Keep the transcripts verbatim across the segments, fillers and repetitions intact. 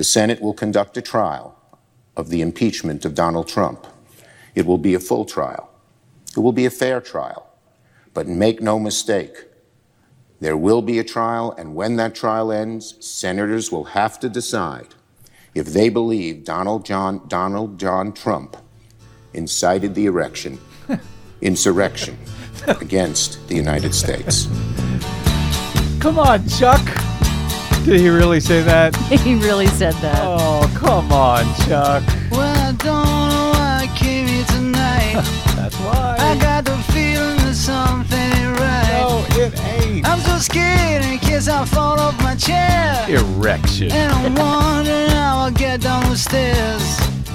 The Senate will conduct a trial of the impeachment of Donald Trump. It will be a full trial. It will be a fair trial. But make no mistake, there will be a trial, and when that trial ends, senators will have to decide if they believe Donald John, Donald John Trump incited the erection, insurrection against the United States. Come on, Chuck. Did he really say that? He really said that. Oh, come on, Chuck. Well, I don't know why I came here tonight. That's why. I got the feeling that something ain't right. No, it ain't. I'm so scared in case I fall off my chair. Erection. And I'm wondering how I'll get down the stairs.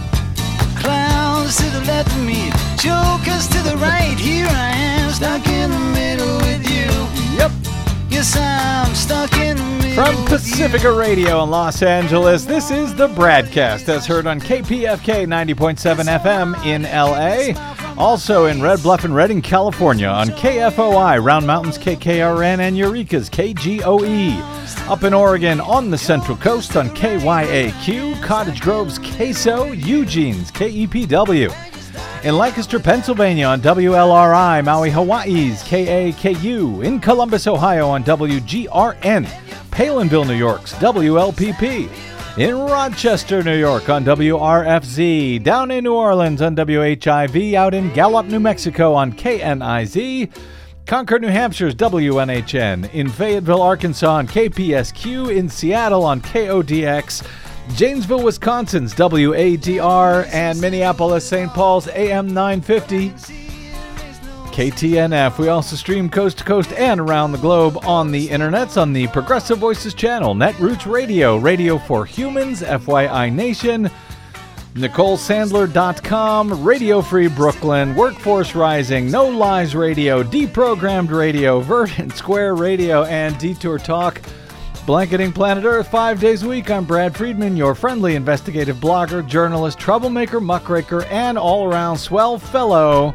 Clowns to the left of me, jokers to the right. Here I am, stuck in the middle with you. Yep. Yes, I'm stuck in the middle. From Pacifica Radio in Los Angeles, this is the Bradcast, as heard on K P F K ninety point seven F M in L A. Also in Red Bluff and Redding, California on K F O I, Round Mountains K K R N, and Eureka's K G O E. Up in Oregon on the Central Coast on K Y A Q, Cottage Grove's K S O, Eugene's K E P W. In Lancaster, Pennsylvania on W L R I, Maui, Hawaii's K A K U. In Columbus, Ohio on W G R N. Palinville, New York's W L P P. In Rochester, New York on W R F Z. Down in New Orleans on W H I V. Out in Gallup, New Mexico on K N I Z. Concord, New Hampshire's W N H N. In Fayetteville, Arkansas on K P S Q. In Seattle on K O D X. Janesville, Wisconsin's W A D R. And Minneapolis, Saint Paul's A M nine fifty. K T N F. We also stream coast to coast and around the globe on the internets on the Progressive Voices channel, Netroots Radio, Radio for Humans, F Y I Nation, Nicole Sandler dot com, Radio Free Brooklyn, Workforce Rising, No Lies Radio, Deprogrammed Radio, Verdant Square Radio, and Detour Talk. Blanketing planet Earth five days a week. I'm Brad Friedman, your friendly investigative blogger, journalist, troublemaker, muckraker, and all-around swell fellow.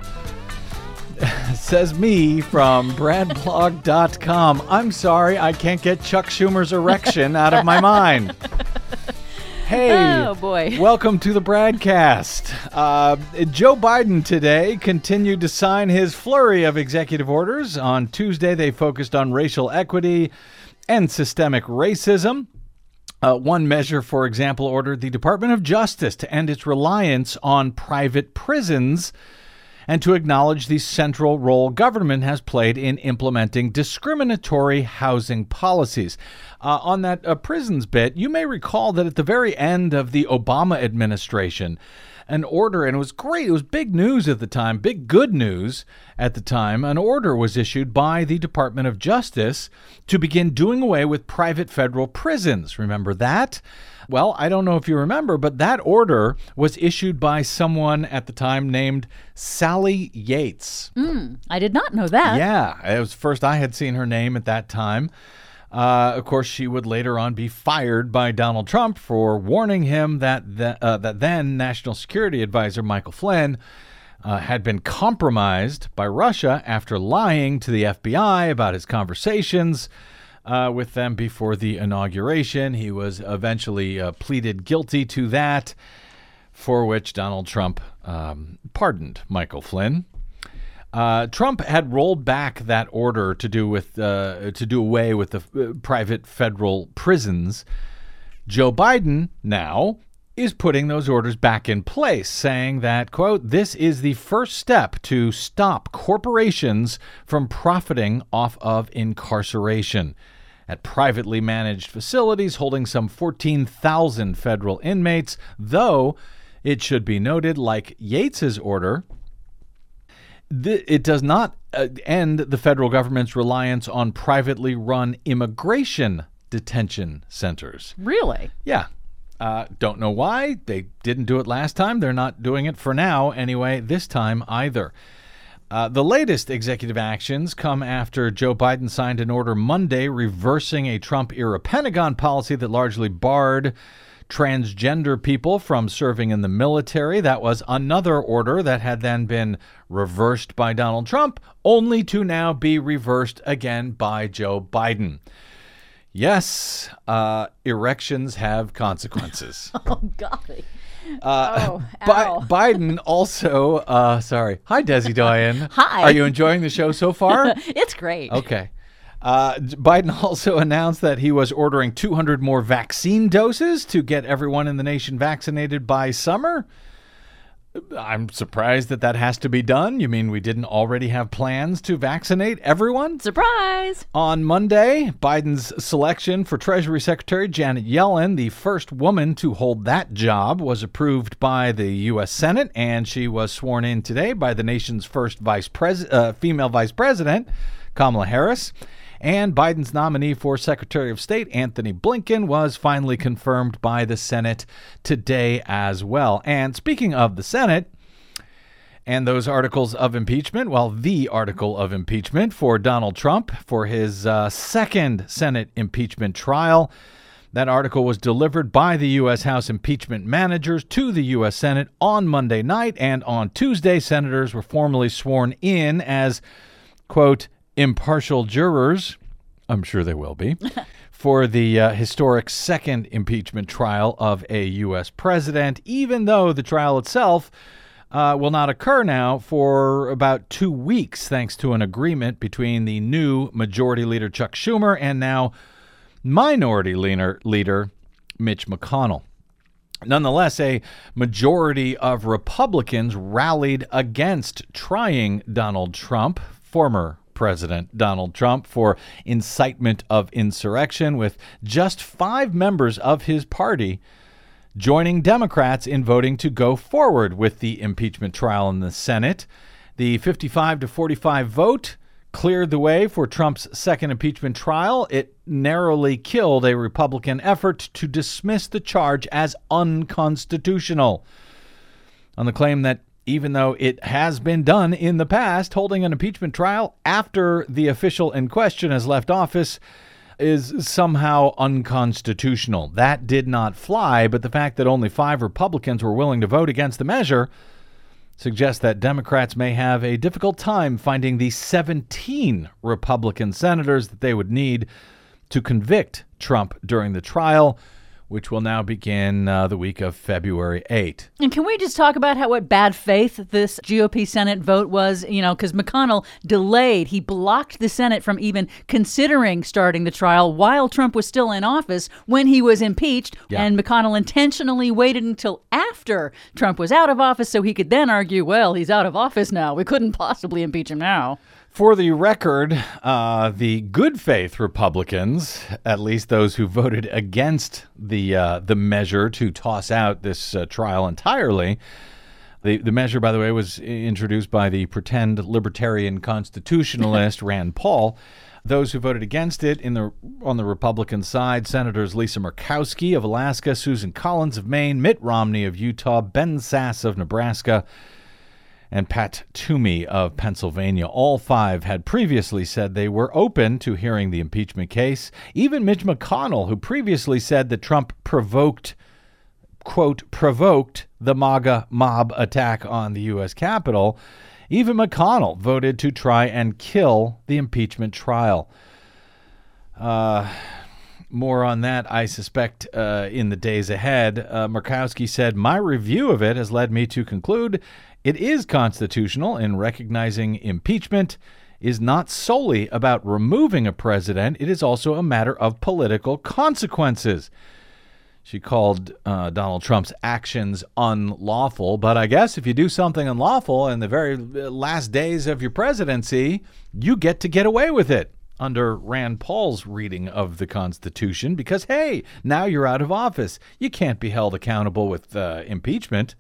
Says me from brad blog dot com. I'm sorry, I can't get Chuck Schumer's erection out of my mind. Hey, oh boy. Welcome to the Bradcast. Uh, Joe Biden today continued to sign his flurry of executive orders. On Tuesday, they focused on racial equity and systemic racism. Uh, one measure, for example, ordered the Department of Justice to end its reliance on private prisons and to acknowledge the central role government has played in implementing discriminatory housing policies. Uh, on that uh, prisons bit, you may recall that at the very end of the Obama administration, an order, and it was great, it was big news at the time, big good news at the time, an order was issued by the Department of Justice to begin doing away with private federal prisons. Remember that? Well, I don't know if you remember, but that order was issued by someone at the time named Sally Yates. Mm, I did not know that. Yeah, it was the first I had seen her name at that time. Uh, of course, she would later on be fired by Donald Trump for warning him that the, uh, that then National Security Advisor Michael Flynn uh, had been compromised by Russia after lying to the F B I about his conversations Uh, with them before the inauguration. He was eventually uh, pleaded guilty to that, for which Donald Trump um, pardoned Michael Flynn. Uh, Trump had rolled back that order to do with uh, to do away with the uh, private federal prisons. Joe Biden now is putting those orders back in place, saying that, quote, this is the first step to stop corporations from profiting off of incarceration at privately managed facilities holding some fourteen thousand federal inmates, though it should be noted, like Yates's order, th- it does not uh, end the federal government's reliance on privately run immigration detention centers. Really? Yeah. Uh, don't know why. They didn't do it last time. They're not doing it for now anyway, this time either. Uh, the latest executive actions come after Joe Biden signed an order Monday reversing a Trump-era Pentagon policy that largely barred transgender people from serving in the military. That was another order that had then been reversed by Donald Trump, only to now be reversed again by Joe Biden. Yes, uh, erections have consequences. Oh, golly. Uh, oh, Bi- ow. Biden also, uh, sorry. Hi, Desi Doyen. Hi. Are you enjoying the show so far? It's great. Okay. Uh, Biden also announced that he was ordering two hundred more vaccine doses to get everyone in the nation vaccinated by summer. I'm surprised that that has to be done. You mean we didn't already have plans to vaccinate everyone? Surprise. On Monday, Biden's selection for Treasury Secretary Janet Yellen, the first woman to hold that job, was approved by the U S Senate, and she was sworn in today by the nation's first vice pres- uh, female vice president, Kamala Harris. And Biden's nominee for Secretary of State, Anthony Blinken, was finally confirmed by the Senate today as well. And speaking of the Senate and those articles of impeachment, well, the article of impeachment for Donald Trump for his uh, second Senate impeachment trial, that article was delivered by the U S House impeachment managers to the U S Senate on Monday night. And on Tuesday, senators were formally sworn in as, quote, impartial jurors, I'm sure they will be, for the uh, historic second impeachment trial of a U S president, even though the trial itself uh, will not occur now for about two weeks, thanks to an agreement between the new Majority Leader Chuck Schumer and now Minority Leader, leader Mitch McConnell. Nonetheless, a majority of Republicans rallied against trying Donald Trump, former President Donald Trump, for incitement of insurrection, with just five members of his party joining Democrats in voting to go forward with the impeachment trial in the Senate. The fifty-five to forty-five vote cleared the way for Trump's second impeachment trial. It narrowly killed a Republican effort to dismiss the charge as unconstitutional, on the claim that even though it has been done in the past, holding an impeachment trial after the official in question has left office is somehow unconstitutional. That did not fly, but the fact that only five Republicans were willing to vote against the measure suggests that Democrats may have a difficult time finding the seventeen Republican senators that they would need to convict Trump during the trial, which will now begin uh, the week of February eighth. And can we just talk about how what bad faith this G O P Senate vote was? You know, because McConnell delayed. He blocked the Senate from even considering starting the trial while Trump was still in office when he was impeached. Yeah. And McConnell intentionally waited until after Trump was out of office so he could then argue, well, he's out of office now. We couldn't possibly impeach him now. For the record, uh, the good faith Republicans, at least those who voted against the uh, the measure to toss out this uh, trial entirely, the, the measure, by the way, was introduced by the pretend libertarian constitutionalist Rand Paul. Those who voted against it in the on the Republican side, Senators Lisa Murkowski of Alaska, Susan Collins of Maine, Mitt Romney of Utah, Ben Sasse of Nebraska, and Pat Toomey of Pennsylvania. All five had previously said they were open to hearing the impeachment case. Even Mitch McConnell, who previously said that Trump provoked, quote, provoked the MAGA mob attack on the U S Capitol, even McConnell voted to try and kill the impeachment trial. Uh... More on that, I suspect, uh, in the days ahead. Uh, Murkowski said, my review of it has led me to conclude it is constitutional in recognizing impeachment is not solely about removing a president. It is also a matter of political consequences. She called uh, Donald Trump's actions unlawful. But I guess if you do something unlawful in the very last days of your presidency, you get to get away with it under Rand Paul's reading of the Constitution, because, hey, now you're out of office. You can't be held accountable with uh, impeachment.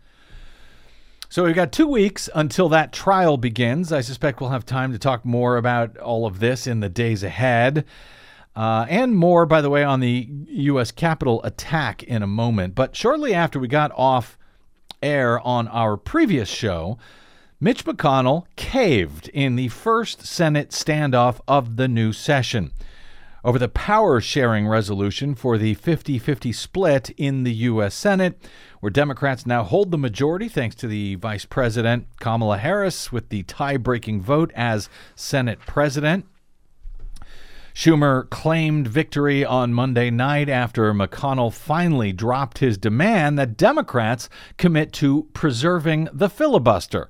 So we've got two weeks until that trial begins. I suspect we'll have time to talk more about all of this in the days ahead. Uh, and more, by the way, on the U S Capitol attack in a moment. But shortly after we got off air on our previous show, Mitch McConnell caved in the first Senate standoff of the new session over the power-sharing resolution for the fifty-fifty split in the U S Senate, where Democrats now hold the majority thanks to the Vice President Kamala Harris with the tie-breaking vote as Senate President. Schumer claimed victory on Monday night after McConnell finally dropped his demand that Democrats commit to preserving the filibuster.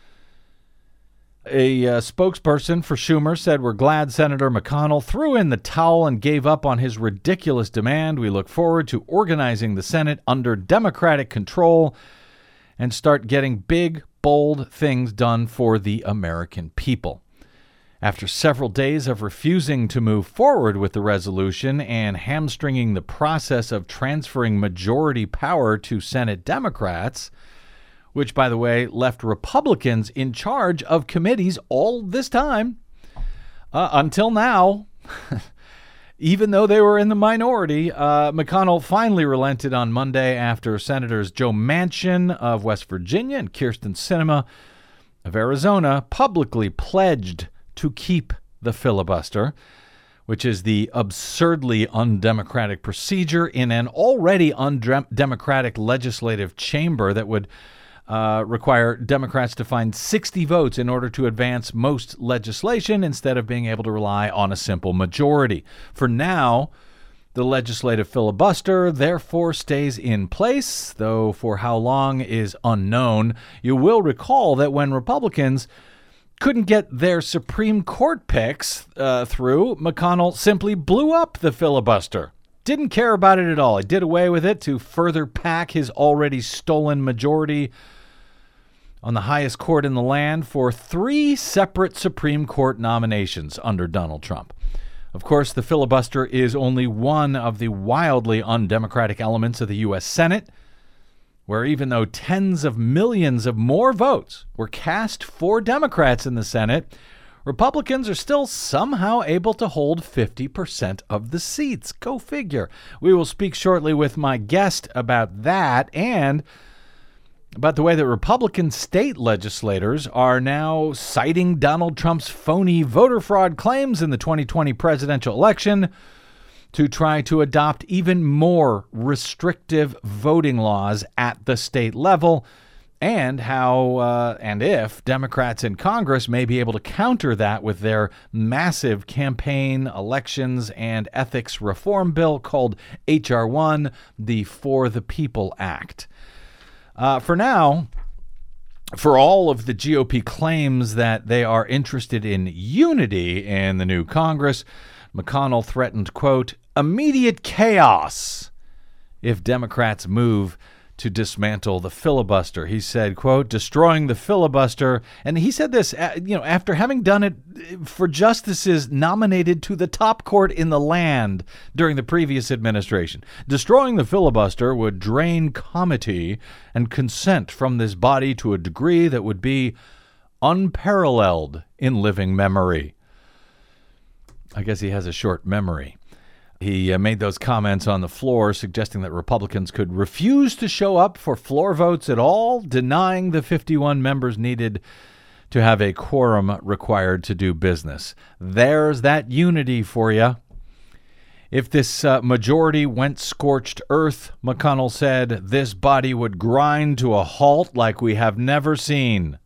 A uh, spokesperson for Schumer said, "We're glad Senator McConnell threw in the towel and gave up on his ridiculous demand. We look forward to organizing the Senate under Democratic control and start getting big, bold things done for the American people." After several days of refusing to move forward with the resolution and hamstringing the process of transferring majority power to Senate Democrats, which, by the way, left Republicans in charge of committees all this time, uh, until now, even though they were in the minority, uh, McConnell finally relented on Monday after Senators Joe Manchin of West Virginia and Kyrsten Sinema of Arizona publicly pledged to keep the filibuster, which is the absurdly undemocratic procedure in an already undemocratic legislative chamber that would Uh, require Democrats to find sixty votes in order to advance most legislation instead of being able to rely on a simple majority. For now, the legislative filibuster therefore stays in place, though for how long is unknown. You will recall that when Republicans couldn't get their Supreme Court picks uh, through, McConnell simply blew up the filibuster. Didn't care about it at all. He did away with it to further pack his already stolen majority on the highest court in the land for three separate Supreme Court nominations under Donald Trump. Of course, the filibuster is only one of the wildly undemocratic elements of the U S Senate, where even though tens of millions of more votes were cast for Democrats in the Senate, Republicans are still somehow able to hold fifty percent of the seats. Go figure. We will speak shortly with my guest about that and about the way that Republican state legislators are now citing Donald Trump's phony voter fraud claims in the twenty twenty presidential election to try to adopt even more restrictive voting laws at the state level, and how uh, and if Democrats in Congress may be able to counter that with their massive campaign, elections, and ethics reform bill called H R one, the For the People Act. Uh, for now, for all of the G O P claims that they are interested in unity in the new Congress, McConnell threatened, quote, immediate chaos if Democrats move to dismantle the filibuster. He said, quote, destroying the filibuster. And he said this, you know, after having done it for justices nominated to the top court in the land during the previous administration. Destroying the filibuster would drain comity and consent from this body to a degree that would be unparalleled in living memory. I guess he has a short memory. He uh, made those comments on the floor, suggesting that Republicans could refuse to show up for floor votes at all, denying the fifty-one members needed to have a quorum required to do business. There's that unity for you. If this uh, majority went scorched earth, McConnell said, this body would grind to a halt like we have never seen.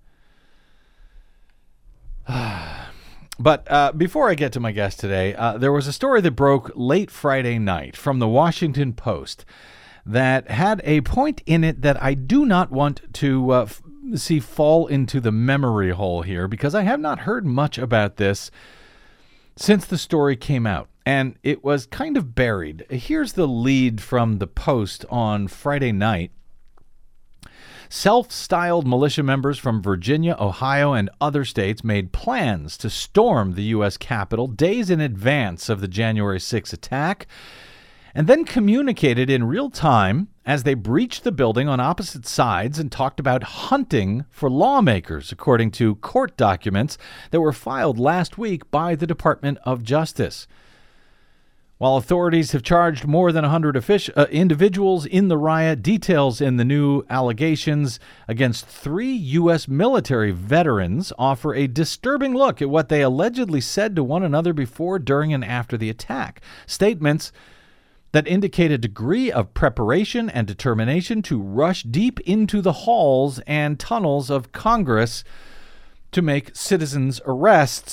But uh, before I get to my guest today, uh, there was a story that broke late Friday night from the Washington Post that had a point in it that I do not want to uh, f- see fall into the memory hole here, because I have not heard much about this since the story came out, and it was kind of buried. Here's the lead from the Post on Friday night. Self-styled militia members from Virginia, Ohio, and other states made plans to storm the U S Capitol days in advance of the January sixth attack, and then communicated in real time as they breached the building on opposite sides and talked about hunting for lawmakers, according to court documents that were filed last week by the Department of Justice. While authorities have charged more than one hundred offic- uh, individuals in the riot, details in the new allegations against three U S military veterans offer a disturbing look at what they allegedly said to one another before, during, and after the attack. Statements that indicate a degree of preparation and determination to rush deep into the halls and tunnels of Congress to make citizens' arrests,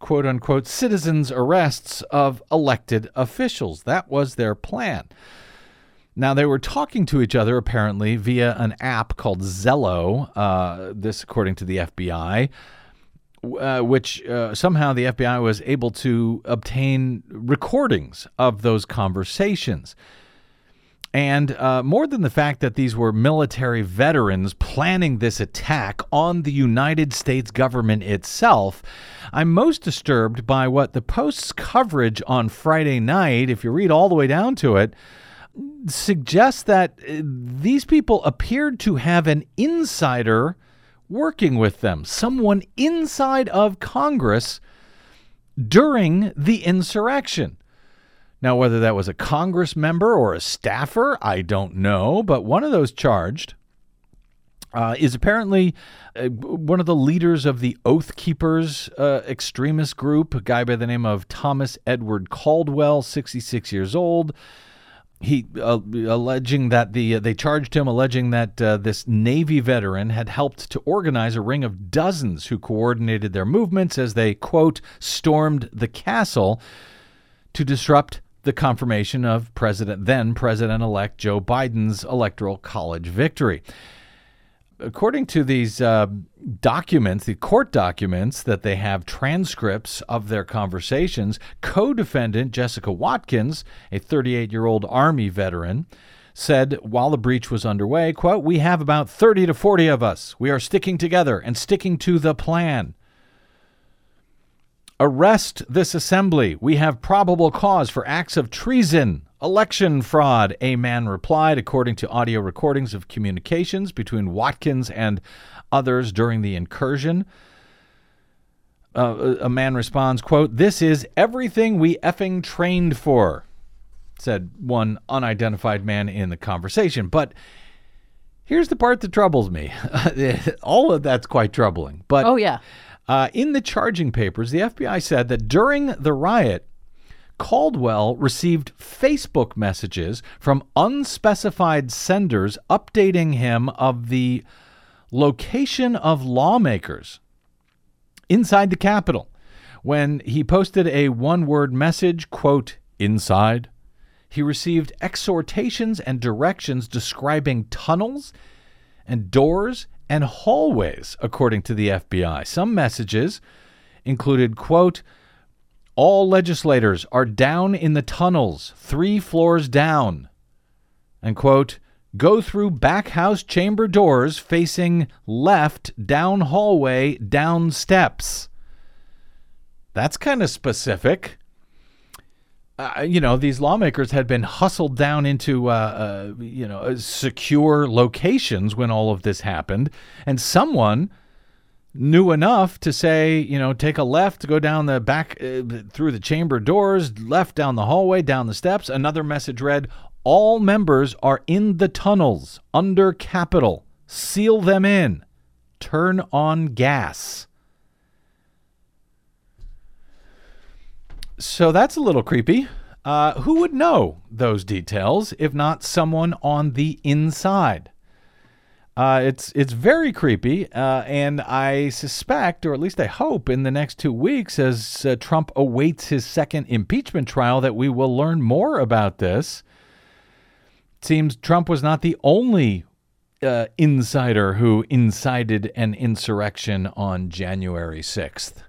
quote-unquote citizens' arrests of elected officials. That was their plan. Now, they were talking to each other, apparently, via an app called Zello, uh, this according to the F B I, uh, which uh, somehow the F B I was able to obtain recordings of those conversations. And uh, more than the fact that these were military veterans planning this attack on the United States government itself, I'm most disturbed by what the Post's coverage on Friday night, if you read all the way down to it, suggests that these people appeared to have an insider working with them, someone inside of Congress during the insurrection. Now, whether that was a Congress member or a staffer, I don't know, but one of those charged uh, is apparently uh, one of the leaders of the Oath Keepers uh, extremist group, a guy by the name of Thomas Edward Caldwell, sixty-six years old. He uh, alleging that the uh, they charged him alleging that uh, this Navy veteran had helped to organize a ring of dozens who coordinated their movements as they, quote, stormed the castle to disrupt the confirmation of President then President-elect Joe Biden's Electoral College victory. According to these uh, documents, the court documents that they have transcripts of their conversations, co-defendant Jessica Watkins, a thirty-eight-year-old Army veteran, said while the breach was underway, quote, "We have about thirty to forty of us. We are sticking together and sticking to the plan. Arrest this assembly. We have probable cause for acts of treason, election fraud," a man replied, according to audio recordings of communications between Watkins and others during the incursion. Uh, a man responds, quote, "This is everything we effing trained for," said one unidentified man in the conversation. But here's the part that troubles me. All of that's quite troubling. But Oh, yeah. Uh, in the charging papers, the F B I said that during the riot, Caldwell received Facebook messages from unspecified senders updating him of the location of lawmakers inside the Capitol. When he posted a one-word message, quote, "inside," he received exhortations and directions describing tunnels and doors and hallways, according to the F B I. Some messages included, quote, "All legislators are down in the tunnels, three floors down," and, quote, "Go through back house chamber doors facing left, down hallway, down steps." That's kind of specific. Uh, you know, these lawmakers had been hustled down into, uh, uh, you know, secure locations when all of this happened. And someone knew enough to say, you know, take a left, go down the back uh, through the chamber doors, left down the hallway, down the steps. Another message read, "All members are in the tunnels under Capitol. Seal them in. Turn on gas." So that's a little creepy. Uh, who would know those details if not someone on the inside? Uh, it's it's very creepy, uh, and I suspect, or at least I hope, in the next two weeks, as uh, Trump awaits his second impeachment trial, that we will learn more about this. It seems Trump was not the only uh, insider who incited an insurrection on January sixth.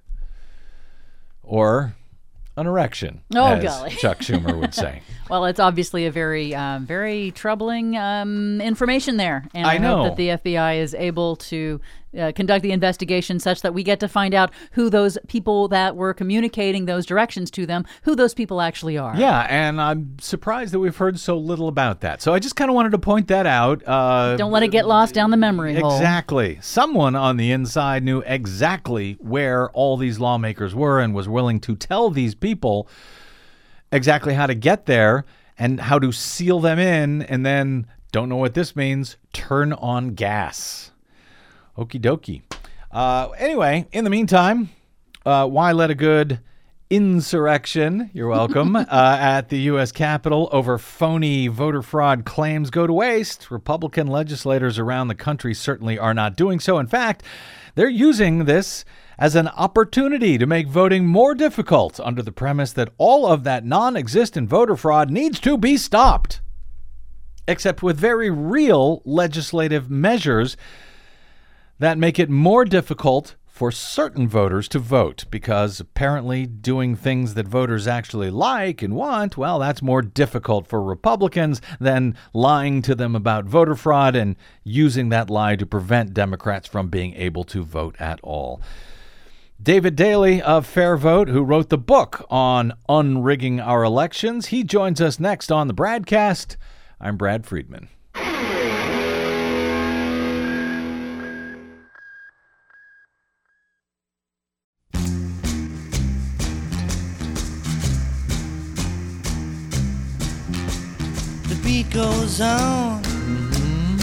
Or an erection, oh, as golly. Chuck Schumer would say. Well, it's obviously a very, um, very troubling um, information there. And I, I know. hope that the F B I is able to uh, conduct the investigation such that we get to find out who those people that were communicating those directions to them, who those people actually are. Yeah, and I'm surprised that we've heard so little about that. So I just kind of wanted to point that out. Uh, Don't let it get lost down the memory hole. Exactly. Someone on the inside knew exactly where all these lawmakers were and was willing to tell these people exactly how to get there and how to seal them in, and then, don't know what this means, turn on gas. Okie dokie. Uh, anyway, in the meantime, uh, why let a good insurrection, you're welcome, uh, at the U S Capitol over phony voter fraud claims go to waste. Republican legislators around the country certainly are not doing so. In fact, they're using this as an opportunity to make voting more difficult under the premise that all of that non-existent voter fraud needs to be stopped, except with very real legislative measures that make it more difficult for certain voters to vote, because apparently doing things that voters actually like and want, well, that's more difficult for Republicans than lying to them about voter fraud and using that lie to prevent Democrats from being able to vote at all. David Daley of Fair Vote, who wrote the book on unrigging our elections, he joins us next on the Bradcast. I'm Brad Friedman. The beat goes on. Mm-hmm.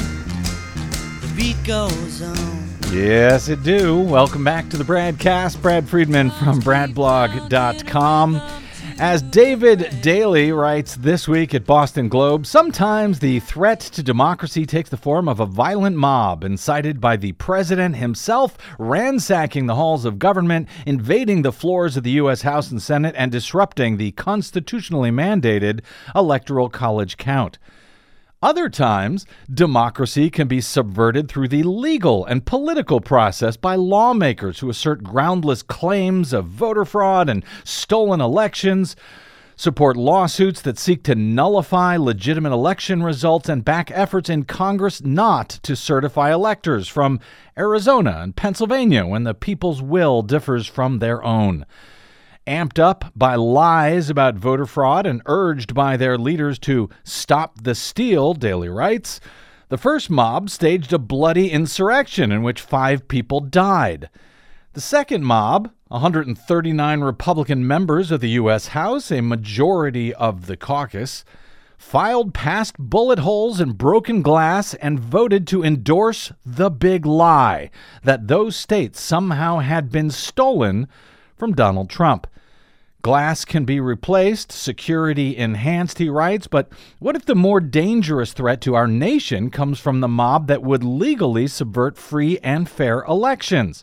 The beat goes on. Yes, it do. Welcome back to the Bradcast. Brad Friedman from brad blog dot com. As David Daley writes this week at Boston Globe, sometimes the threat to democracy takes the form of a violent mob incited by the president himself, ransacking the halls of government, invading the floors of the U S House and Senate, and disrupting the constitutionally mandated Electoral College count. Other times, democracy can be subverted through the legal and political process by lawmakers who assert groundless claims of voter fraud and stolen elections, support lawsuits that seek to nullify legitimate election results, and back efforts in Congress not to certify electors from Arizona and Pennsylvania when the people's will differs from their own. Amped up by lies about voter fraud and urged by their leaders to stop the steal, Daley writes, the first mob staged a bloody insurrection in which five people died. The second mob, one hundred thirty-nine Republican members of the U S House, a majority of the caucus, filed past bullet holes and broken glass and voted to endorse the big lie that those states somehow had been stolen from Donald Trump. Glass can be replaced, security enhanced, he writes, but what if the more dangerous threat to our nation comes from the mob that would legally subvert free and fair elections?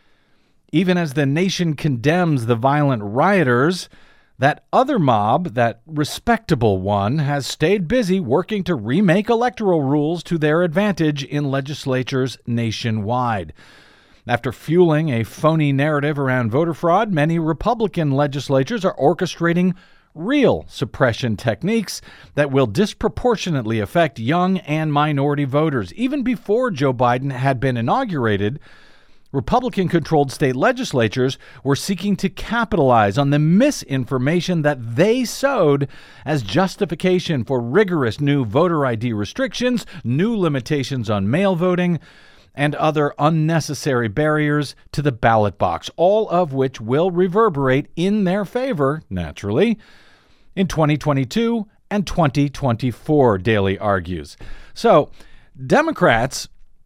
Even as the nation condemns the violent rioters, that other mob, that respectable one, has stayed busy working to remake electoral rules to their advantage in legislatures nationwide. After fueling a phony narrative around voter fraud, many Republican legislatures are orchestrating real suppression techniques that will disproportionately affect young and minority voters. Even before Joe Biden had been inaugurated, Republican-controlled state legislatures were seeking to capitalize on the misinformation that they sowed as justification for rigorous new voter I D restrictions, new limitations on mail voting, and other unnecessary barriers to the ballot box, all of which will reverberate in their favor, naturally, in twenty twenty-two and twenty twenty-four, Daley argues. So, Democrats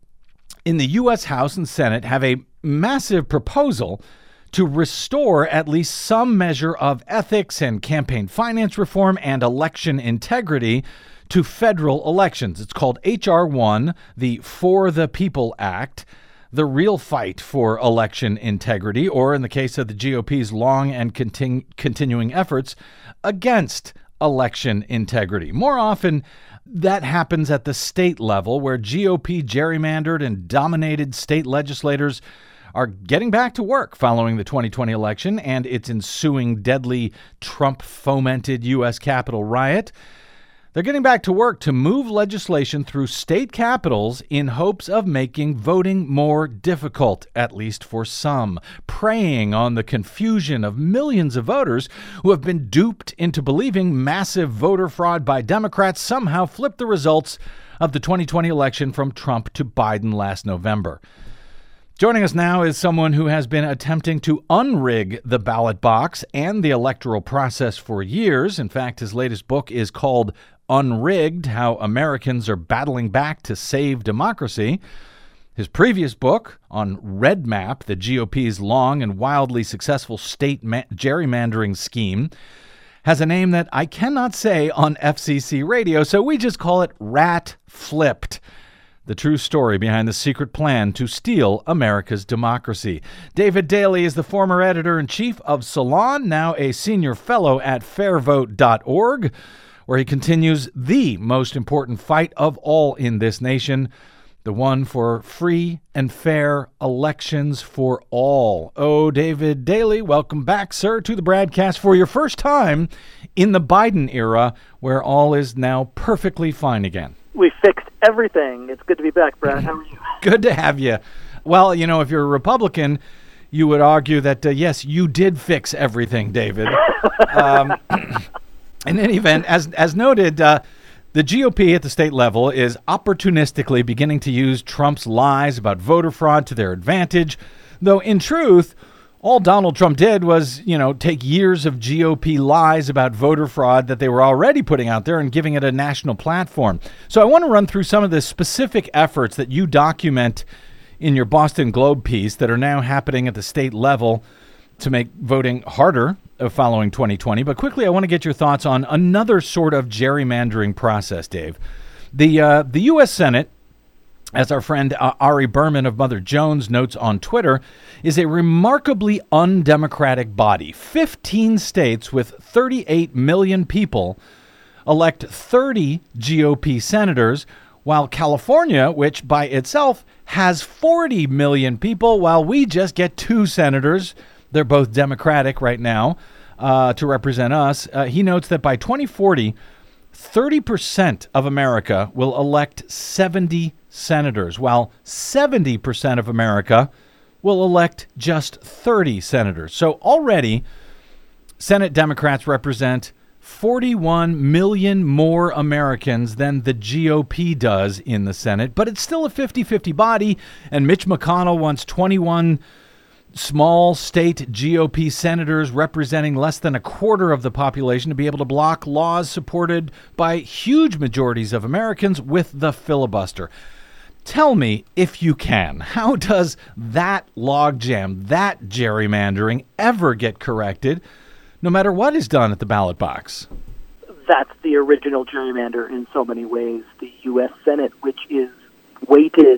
in the U S House and Senate have a massive proposal to restore at least some measure of ethics and campaign finance reform and election integrity to federal elections. It's called H R one, the For the People Act, the real fight for election integrity, or in the case of the G O P's long and continu- continuing efforts against election integrity. More often, that happens at the state level, where G O P gerrymandered and dominated state legislators are getting back to work following the twenty twenty election and its ensuing deadly Trump-fomented U S Capitol riot. They're getting back to work to move legislation through state capitals in hopes of making voting more difficult, at least for some, preying on the confusion of millions of voters who have been duped into believing massive voter fraud by Democrats somehow flipped the results of the twenty twenty election from Trump to Biden last November. Joining us now is someone who has been attempting to unrig the ballot box and the electoral process for years. In fact, his latest book is called Unrigged: How Americans Are Battling Back to Save Democracy. His previous book on Red Map, the G O P's long and wildly successful state ma- gerrymandering scheme, has a name that I cannot say on F C C radio, so we just call it Rat Flipped. The true story behind the secret plan to steal America's democracy. David Daley is the former editor-in-chief of Salon, now a senior fellow at fair vote dot org, where he continues the most important fight of all in this nation, the one for free and fair elections for all. Oh, David Daley, welcome back, sir, to the Bradcast for your first time in the Biden era, where all is now perfectly fine again. We fixed everything. It's good to be back, Brad. How are you? Good to have you. Well, you know, if you're a Republican, you would argue that, uh, yes, you did fix everything, David. um, in any event, as as noted, uh, the G O P at the state level is opportunistically beginning to use Trump's lies about voter fraud to their advantage, though in truth, all Donald Trump did was, you know, take years of G O P lies about voter fraud that they were already putting out there and giving it a national platform. So I want to run through some of the specific efforts that you document in your Boston Globe piece that are now happening at the state level to make voting harder following twenty twenty. But quickly, I want to get your thoughts on another sort of gerrymandering process, Dave. The uh, the U S Senate, as our friend uh, Ari Berman of Mother Jones notes on Twitter, is a remarkably undemocratic body. fifteen states with thirty-eight million people elect thirty G O P senators, while California, which by itself has forty million people, while we just get two senators. They're both Democratic right now uh, to represent us. Uh, he notes that by twenty forty, thirty percent of America will elect seventy senators, while seventy percent of America will elect just thirty senators. So already, Senate Democrats represent forty-one million more Americans than the G O P does in the Senate, but it's still a fifty-fifty body, and Mitch McConnell wants twenty-one small state G O P senators representing less than a quarter of the population to be able to block laws supported by huge majorities of Americans with the filibuster. Tell me, if you can, how does that logjam, that gerrymandering ever get corrected, no matter what is done at the ballot box? That's the original gerrymander in so many ways. The U S Senate, which is weighted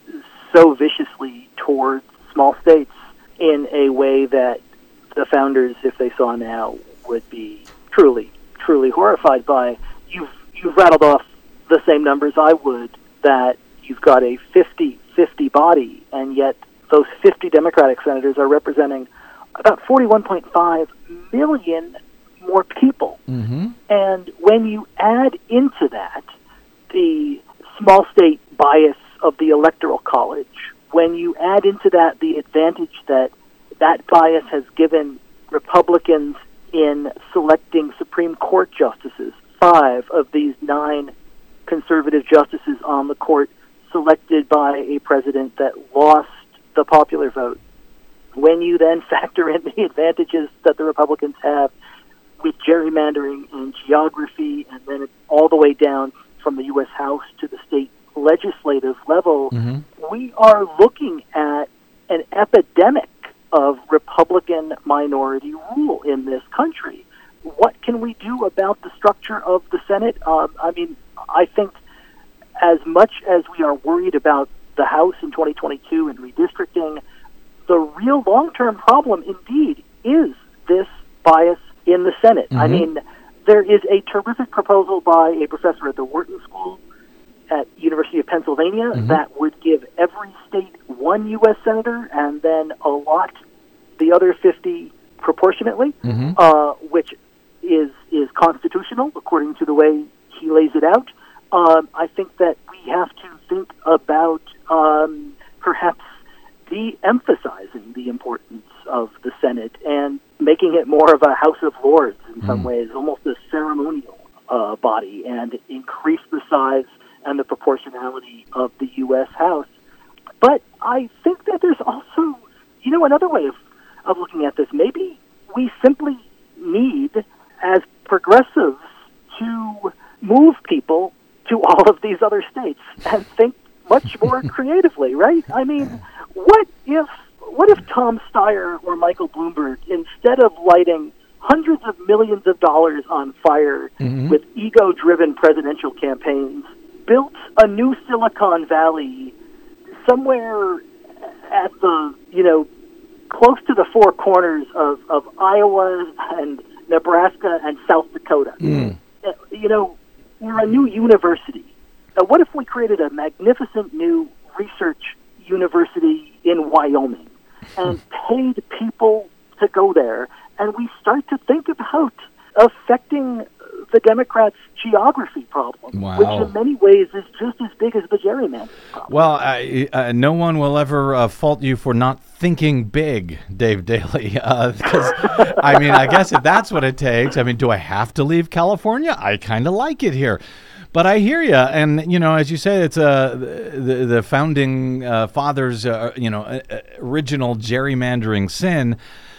so viciously towards small states in a way that the founders, if they saw now, would be truly, truly horrified by. You've, you've rattled off the same numbers I would, that you've got a fifty-fifty body, and yet those fifty Democratic senators are representing about forty-one point five million more people. Mm-hmm. And when you add into that the small state bias of the Electoral College, when you add into that the advantage that that bias has given Republicans in selecting Supreme Court justices, five of these nine conservative justices on the court selected by a president that lost the popular vote. When you then factor in the advantages that the Republicans have with gerrymandering and geography, and then all the way down from the U S House to the state legislative level, mm-hmm. we are looking at an epidemic of Republican minority rule in this country. What can we do about the structure of the Senate? Um, I mean, I think as much as we are worried about the House in twenty twenty-two and redistricting, the real long-term problem indeed is this bias in the Senate. Mm-hmm. I mean, there is a terrific proposal by a professor at the Wharton School at University of Pennsylvania mm-hmm. that would give every state one U S senator and then allot the other fifty proportionately, mm-hmm. uh, which is is constitutional according to the way he lays it out. Um, I think that we have to think about um, perhaps de-emphasizing the importance of the Senate and making it more of a House of Lords in some mm. ways, almost a ceremonial uh, body, and increase the size and the proportionality of the U S House. But I think that there's also, you know, another way of, of looking at this. Maybe we simply need, as progressives, to move people to all of these other states and think much more creatively, right? I mean, what if what if Tom Steyer or Michael Bloomberg, instead of lighting hundreds of millions of dollars on fire mm-hmm. with ego-driven presidential campaigns, built a new Silicon Valley somewhere at the, you know, close to the four corners of, of Iowa and Nebraska and South Dakota. Mm. Uh, you know, we're a new university. Uh, what if we created a magnificent new research university in Wyoming and paid people to go there, and we start to think about affecting the Democrats' geography problem, wow. which in many ways is just as big as the gerrymandering problem. Well, uh, uh, no one will ever uh, fault you for not thinking big, Dave Daly, because, uh, I mean, I guess if that's what it takes, I mean, do I have to leave California? I kind of like it here. But I hear you, and, you know, as you say, it's uh, the, the founding uh, fathers, uh, you know, uh, original gerrymandering sin.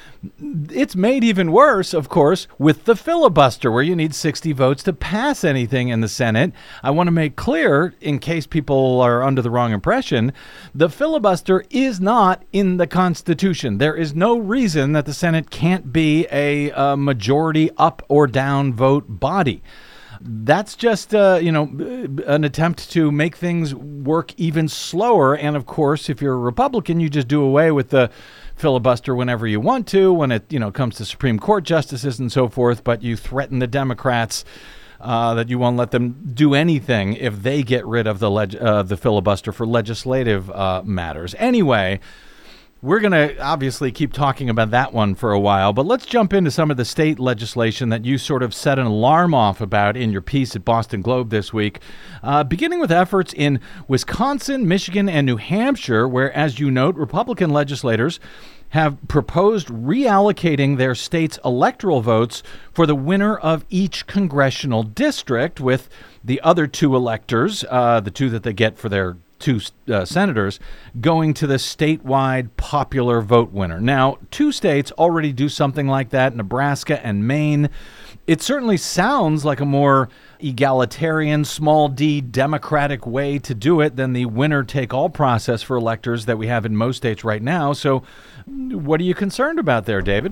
It's made even worse, of course, with the filibuster, where you need sixty votes to pass anything in the Senate. I want to make clear, in case people are under the wrong impression, the filibuster is not in the Constitution. There is no reason that the Senate can't be a, a majority up or down vote body. That's just, uh, you know, an attempt to make things work even slower. And, of course, if you're a Republican, you just do away with the filibuster whenever you want to, when it, you know, comes to Supreme Court justices and so forth. But you threaten the Democrats uh, that you won't let them do anything if they get rid of the leg- uh, the filibuster for legislative uh, matters. Anyway, we're going to obviously keep talking about that one for a while, but let's jump into some of the state legislation that you sort of set an alarm off about in your piece at Boston Globe this week, uh, beginning with efforts in Wisconsin, Michigan, and New Hampshire, where, as you note, Republican legislators have proposed reallocating their state's electoral votes for the winner of each congressional district, with the other two electors, uh, the two that they get for their two uh, senators, going to the statewide popular vote winner. Now, two states already do something like that, Nebraska and Maine. It certainly sounds like a more egalitarian, small d, democratic way to do it than the winner-take-all process for electors that we have in most states right now. So what are you concerned about there, David?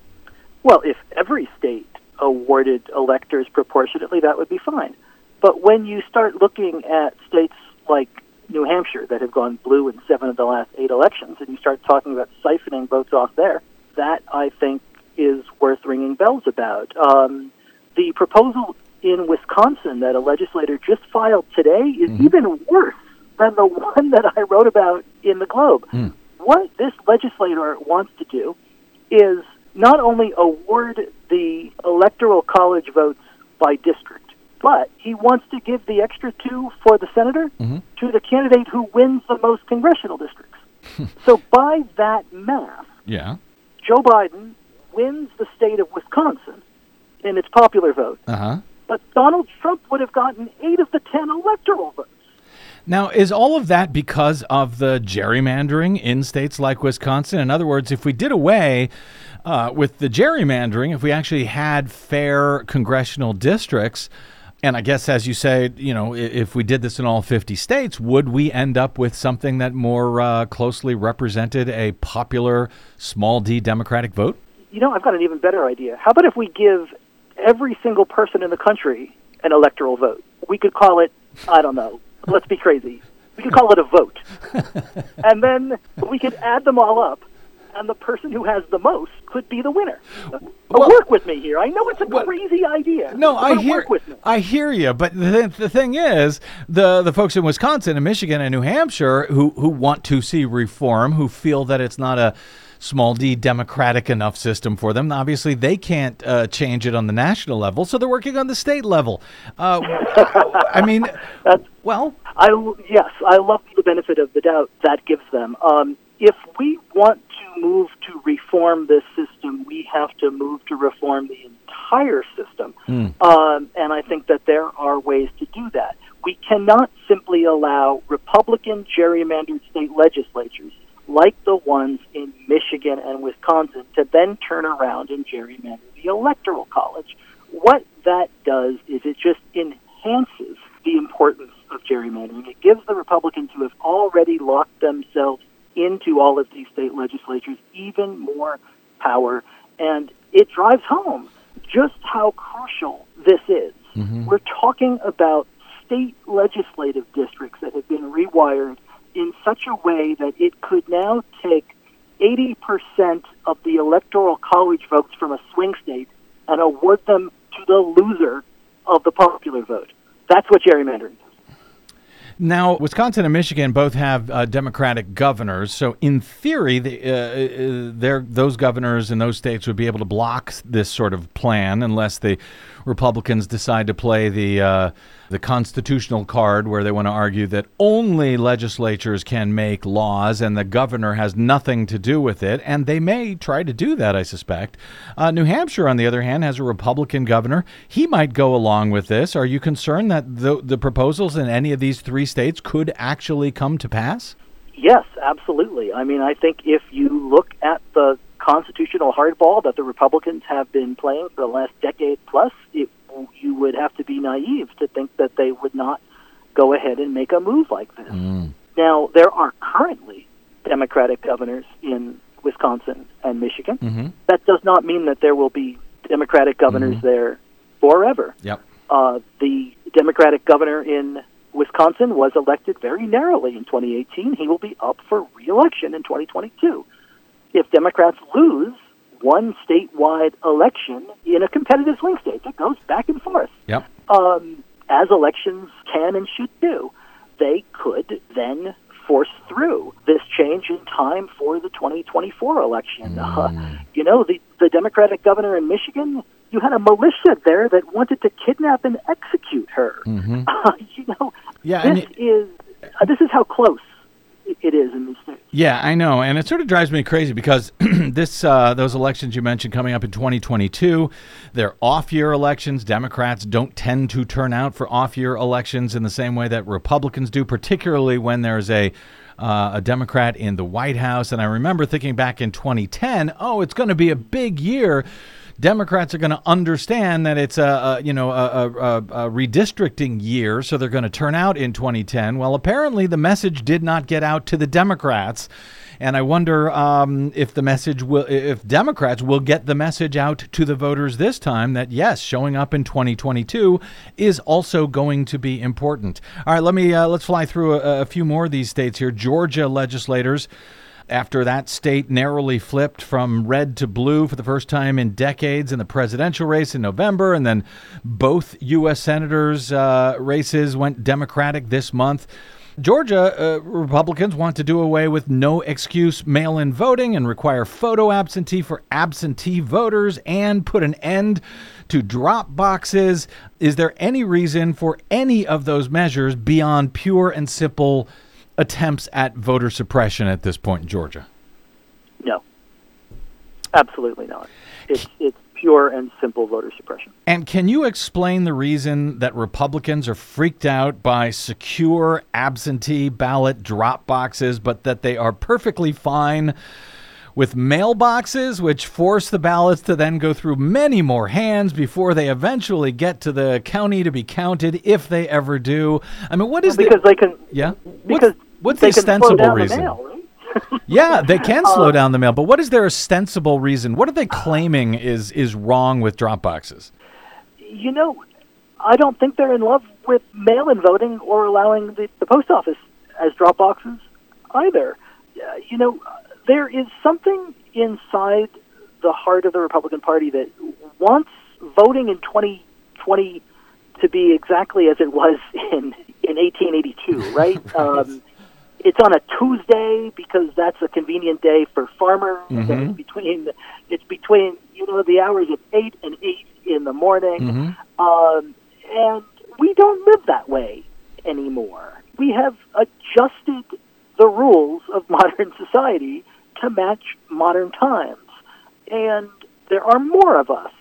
Well, if every state awarded electors proportionately, that would be fine. But when you start looking at states like New Hampshire that have gone blue in seven of the last eight elections, and you start talking about siphoning votes off there, that, I think, is worth ringing bells about. Um, the proposal in Wisconsin that a legislator just filed today is mm-hmm. even worse than the one that I wrote about in the Globe. Mm. What this legislator wants to do is not only award the Electoral College votes by district, but he wants to give the extra two for the senator mm-hmm. to the candidate who wins the most congressional districts. So by that math, yeah. Joe Biden wins the state of Wisconsin in its popular vote, uh-huh. but Donald Trump would have gotten eight of the ten electoral votes. Now, is all of that because of the gerrymandering in states like Wisconsin? In other words, if we did away uh, with the gerrymandering, if we actually had fair congressional districts, and I guess, as you say, you know, if we did this in all fifty states, would we end up with something that more uh, closely represented a popular small d Democratic vote? You know, I've got an even better idea. How about if we give every single person in the country an electoral vote? We could call it, I don't know, let's be crazy. We could call it a vote. And then we could add them all up, and the person who has the most could be the winner. But well, work with me here. I know it's a well, crazy idea. No, I hear work with me. I hear you, but the the thing is, the the folks in Wisconsin and Michigan and New Hampshire who who want to see reform, who feel that it's not a small d democratic enough system for them. Obviously, they can't uh, change it on the national level, so they're working on the state level. Uh, I mean, That's, well, I yes, I love the benefit of the doubt that gives them. Um, if we want to move to reform this system, we have to move to reform the entire system. Mm. Um, and I think that there are ways to do that. We cannot simply allow Republican gerrymandered state legislatures like the ones in Michigan and Wisconsin to then turn around and gerrymander the Electoral College. What that does is it just enhances the importance of gerrymandering. It gives the Republicans who have already locked themselves into all of these state legislatures even more power, and it drives home just how crucial this is. Mm-hmm. We're talking about state legislative districts that have been rewired in such a way that it could now take eighty percent of the electoral college votes from a swing state and award them to the loser of the popular vote. That's what gerrymandering is. Now, Wisconsin and Michigan both have uh, Democratic governors, so in theory, the, uh, uh, those governors in those states would be able to block this sort of plan unless the Republicans decide to play the uh, the constitutional card where they want to argue that only legislatures can make laws and the governor has nothing to do with it, and they may try to do that, I suspect. Uh, New Hampshire, on the other hand, has a Republican governor. He might go along with this. Are you concerned that the, the proposals in any of these three states could actually come to pass? Yes, absolutely. I mean, I think if you look at the constitutional hardball that the Republicans have been playing for the last decade plus, it, you would have to be naive to think that they would not go ahead and make a move like this. Mm. Now, there are currently Democratic governors in Wisconsin and Michigan. Mm-hmm. That does not mean that there will be Democratic governors mm-hmm. there forever. Yep. Uh, the Democratic governor in Wisconsin was elected very narrowly in twenty eighteen. He will be up for re-election in twenty twenty-two. If Democrats lose one statewide election in a competitive swing state that goes back and forth, yep. um, as elections can and should do, they could then force through this change in time for the twenty twenty-four election. Mm. Uh, you know, the, the Democratic governor in Michigan, you had a militia there that wanted to kidnap and execute her. Mm-hmm. Uh, you know, yeah, this it, is uh, this is how close it is in these states. Yeah, I know, and it sort of drives me crazy because this uh, those elections you mentioned coming up in twenty twenty-two, they're off-year elections. Democrats don't tend to turn out for off-year elections in the same way that Republicans do, particularly when there's a uh, a Democrat in the White House. And I remember thinking back in twenty ten, oh, it's going to be a big year. Democrats are going to understand that it's a, a you know a, a, a redistricting year, so they're going to turn out in twenty ten. Well, apparently the message did not get out to the Democrats, and I wonder um, if the message will, if Democrats will get the message out to the voters this time that yes, showing up in twenty twenty-two is also going to be important. All right, let me uh, let's fly through a, a few more of these states here. Georgia legislators, after that state narrowly flipped from red to blue for the first time in decades in the presidential race in November, and then both U S senators' uh, races went Democratic this month. Georgia uh, Republicans want to do away with no-excuse mail-in voting and require photo absentee for absentee voters and put an end to drop boxes. Is there any reason for any of those measures beyond pure and simple attempts at voter suppression at this point in Georgia? No, absolutely not. It's it's pure and simple voter suppression. And can you explain the reason that Republicans are freaked out by secure absentee ballot drop boxes, but that they are perfectly fine with mailboxes, which force the ballots to then go through many more hands before they eventually get to the county to be counted, if they ever do? I mean, what is well, because the... they can... Yeah? Because what's they the can ostensible slow down reason? The mail, right? Yeah, they can slow uh, down the mail, but what is their ostensible reason? What are they claiming is, is wrong with drop boxes? You know, I don't think they're in love with mail-in voting or allowing the, the post office as drop boxes either. Uh, you know, there is something inside the heart of the Republican Party that wants voting in twenty twenty to be exactly as it was in, in eighteen eighty-two, right? right. Um, it's on a Tuesday because that's a convenient day for farmers. Mm-hmm. And it's between it's between you know the hours of eight and eight in the morning, mm-hmm. um, and we don't live that way anymore. We have adjusted the rules of modern society to match modern times, and there are more of us.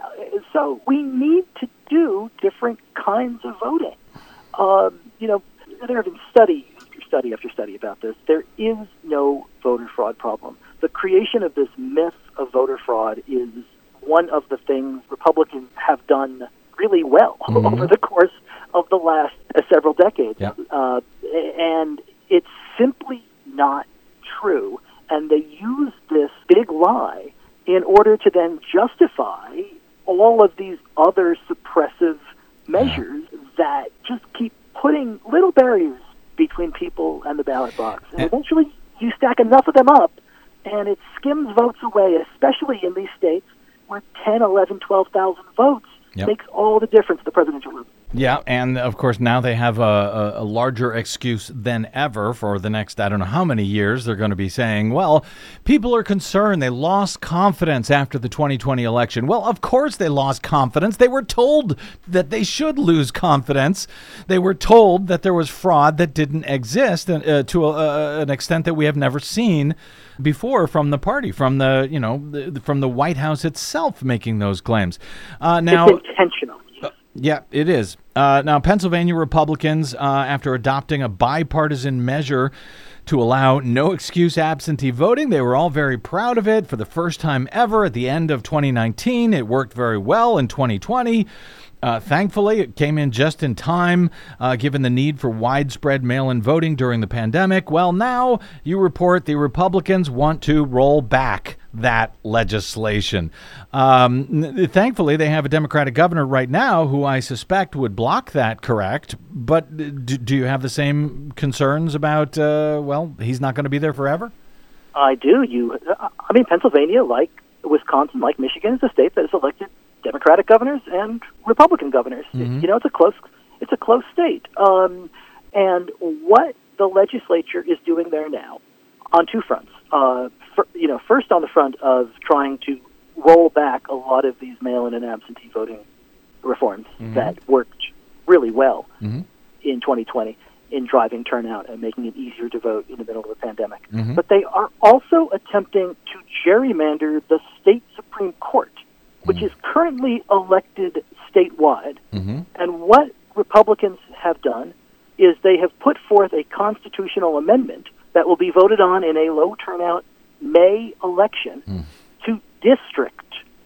So we need to do different kinds of voting. Um, you know, there have been study after study after study about this. There is no voter fraud problem. The creation of this myth of voter fraud is one of the things Republicans have done really well Mm-hmm. over the course of the last uh, several decades. Yep. Uh, and it's simply not true. And they use this big lie in order to then justify all of these other suppressive measures that just keep putting little barriers between people and the ballot box. And eventually you stack enough of them up, and it skims votes away, especially in these states where ten, eleven, twelve thousand votes Yep. makes all the difference in the presidential race. Yeah, and of course now they have a, a, a larger excuse than ever for the next, I don't know how many years. They're going to be saying, well, people are concerned. They lost confidence after the twenty twenty election. Well, of course they lost confidence. They were told that they should lose confidence. They were told that there was fraud that didn't exist uh, to a, an extent that we have never seen before from the party, from the, you know, the, from the White House itself making those claims. Uh, now, It's intentional. Yeah, it is. Uh, now, Pennsylvania Republicans, uh, after adopting a bipartisan measure to allow no excuse absentee voting, they were all very proud of it for the first time ever at the end of twenty nineteen. It worked very well in twenty twenty. Uh, thankfully, it came in just in time, uh, given the need for widespread mail-in voting during the pandemic. Well, now you report the Republicans want to roll back that legislation. Um, n- thankfully, they have a Democratic governor right now who I suspect would block that, correct? But do, do you have the same concerns about, uh, well, he's not going to be there forever? I do. You, I mean, Pennsylvania, like Wisconsin, like Michigan, is a state that has elected Democratic governors and Republican governors. Mm-hmm. You know, it's a close, it's a close state. Um, and what the legislature is doing there now, on two fronts. Uh, for, you know, first on the front of trying to roll back a lot of these mail-in and absentee voting reforms Mm-hmm. that worked really well Mm-hmm. in twenty twenty in driving turnout and making it easier to vote in the middle of a pandemic. Mm-hmm. But they are also attempting to gerrymander the state Supreme Court, which Mm-hmm. is currently elected statewide. Mm-hmm. And what Republicans have done is they have put forth a constitutional amendment that will be voted on in a low turnout May election Mm. to district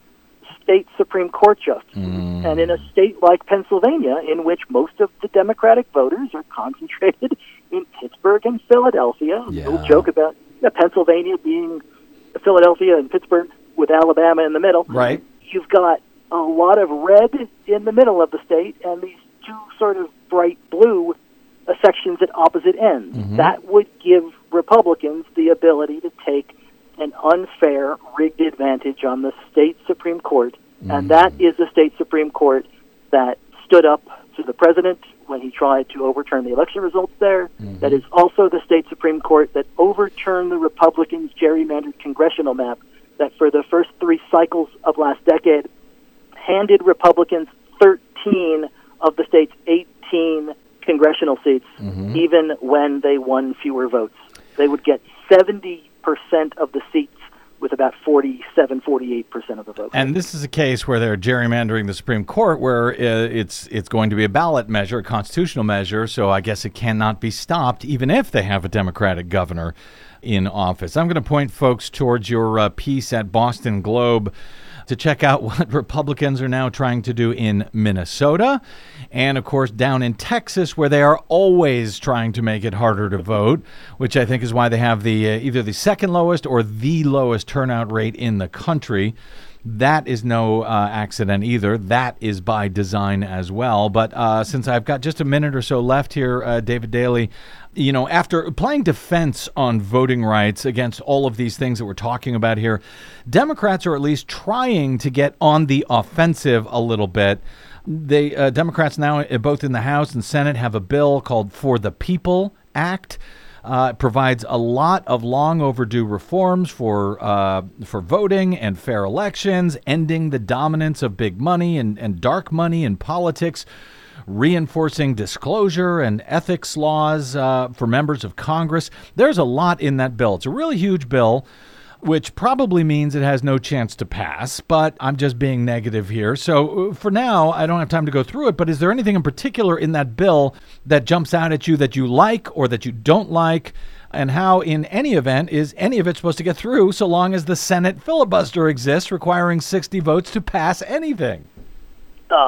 state Supreme Court justices. Mm. And in a state like Pennsylvania, in which most of the Democratic voters are concentrated in Pittsburgh and Philadelphia, Yeah. we'll joke about uh, Pennsylvania being Philadelphia and Pittsburgh with Alabama in the middle. Right. You've got a lot of red in the middle of the state and these two sort of bright blue uh, sections at opposite ends. Mm-hmm. That would give Republicans the ability to take an unfair, rigged advantage on the state Supreme Court, Mm-hmm. and that is the state Supreme Court that stood up to the president when he tried to overturn the election results there. Mm-hmm. That is also the state Supreme Court that overturned the Republicans' gerrymandered congressional map that for the first three cycles of last decade handed Republicans thirteen of the state's eighteen congressional seats, Mm-hmm. even when they won fewer votes. They would get seventy percent of the seats with about forty-seven, forty-eight percent of the votes. And this is a case where they're gerrymandering the Supreme Court, where uh, it's it's going to be a ballot measure, a constitutional measure, so I guess it cannot be stopped, even if they have a Democratic governor in office. I'm going to point folks towards your uh, piece at Boston Globe to check out what Republicans are now trying to do in Minnesota, and of course down in Texas, where they are always trying to make it harder to vote, which I think is why they have the uh, either the second lowest or the lowest turnout rate in the country. That is no uh, accident either. That is by design as well. But uh, since I've got just a minute or so left here, uh, David Daley, you know, after playing defense on voting rights against all of these things that we're talking about here, Democrats are at least trying to get on the offensive a little bit. They uh, Democrats now, uh, both in the House and Senate, have a bill called For the People Act. Uh, it provides a lot of long overdue reforms for uh, for voting and fair elections, ending the dominance of big money and, and dark money in politics, reinforcing disclosure and ethics laws uh, for members of Congress. There's a lot in that bill. It's a really huge bill, which probably means it has no chance to pass, but I'm just being negative here. So for now, I don't have time to go through it, but is there anything in particular in that bill that jumps out at you that you like or that you don't like? And how, in any event, is any of it supposed to get through so long as the Senate filibuster exists, requiring sixty votes to pass anything? Uh,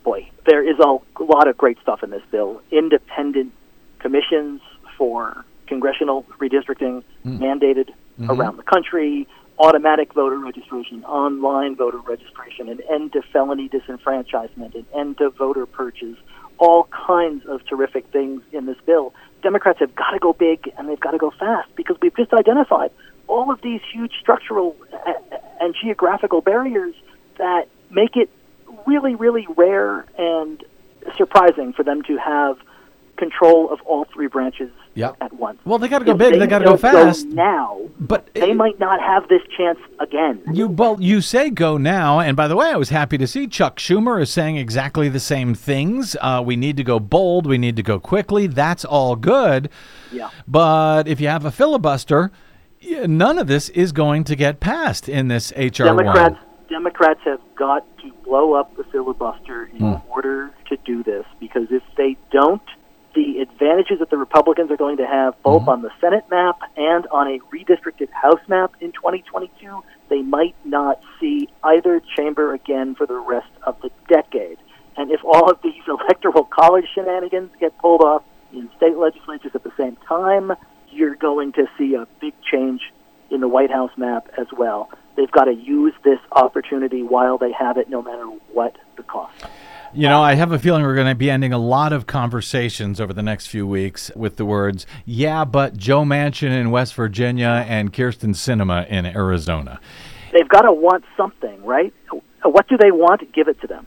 boy, there is a lot of great stuff in this bill. Independent commissions for congressional redistricting mm. mandated mm-hmm. around the country, automatic voter registration, online voter registration, an end to felony disenfranchisement, an end to voter purges, all kinds of terrific things in this bill. Democrats have got to go big and they've got to go fast because we've just identified all of these huge structural and geographical barriers that make it really, really rare and surprising for them to have control of all three branches yep. at once. Well, they got to go if big. They, they got to go fast. Go now, but they it, might not have this chance again. You well, you say go now, and by the way, I was happy to see Chuck Schumer is saying exactly the same things. Uh, we need to go bold. We need to go quickly. That's all good. Yeah. But if you have a filibuster, none of this is going to get passed in this H R one. Democrats, Democrats have got to blow up the filibuster in mm. order to do this, because if they don't, the advantages that the Republicans are going to have both mm-hmm. on the Senate map and on a redistricted House map in twenty twenty-two, they might not see either chamber again for the rest of the decade. And if all of these electoral college shenanigans get pulled off in state legislatures at the same time, you're going to see a big change in the White House map as well. They've got to use this opportunity while they have it, no matter what the cost. You know, I have a feeling we're going to be ending a lot of conversations over the next few weeks with the words, yeah, but Joe Manchin in West Virginia and Kyrsten Sinema in Arizona. They've got to want something, right? What do they want? Give it to them.